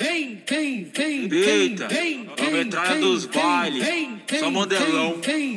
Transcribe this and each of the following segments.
Eita, a metralha dos bailes, só modelão. Vem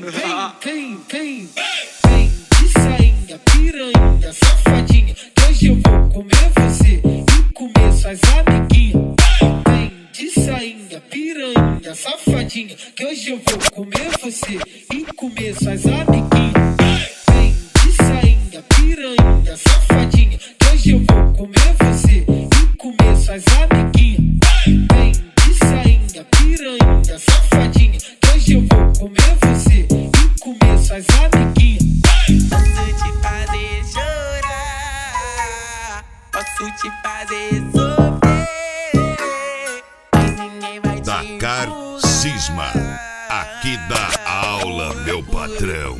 de sainha, piranha, safadinha, que hoje eu vou comer você e comer suas amiguinhas. Vem de sainha, piranha, safadinha, que hoje eu vou comer você e comer suas amiguinhas. Vem de sainha, piranha, safadinha, que hoje eu vou comer você e comer suas amiguinhas. Vem de sainha, piranha, safadinha, que hoje eu vou comer você e comer suas amiguinhas. Posso te fazer chorar, posso te fazer sofrer, mas ninguém vai te Dakar Cisma, aqui dá aula, meu patrão.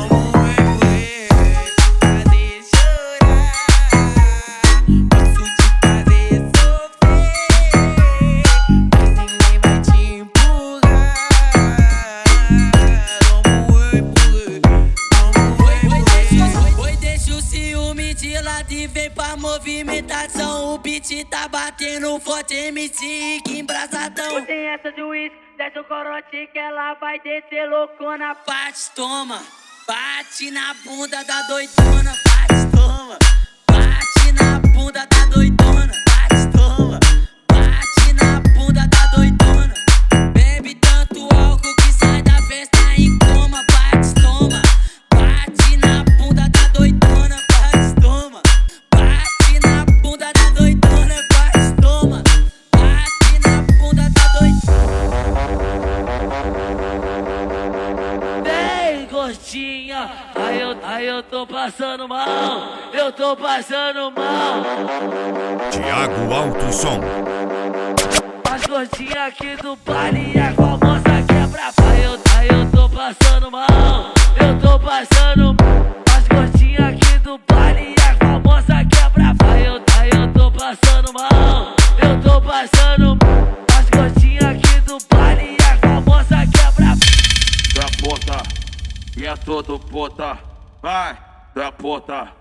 E vem pra movimentação, o beat tá batendo forte, MC que embrasadão. Tem essa de uísque, desce o corote que ela vai descer loucona. Bate, toma, bate na bunda da doidona. Bate, toma, bate na bunda da doidona. Bate, toma, bate na bunda da doidona. Bebe tanto álcool que sai da festa em coma. Bate, toma, bate na bunda da doidona. Bate, toma, bate na bunda da doidona. Bate, toma, bate na bunda da doidona. Vem, gostinha, aí eu tô passando mal, eu tô passando mal. Thiago Alto Som. As gostinhas aqui do baile é com a moça quebra. Aí eu tô passando mal, eu tô passando mal. As gostinhas aqui do baile é com a moça quebra. Aí eu tô passando mal, eu tô passando mal. As gostinhas aqui do baile é com a moça quebra. Da puta, e é todo puta, vai, da puta.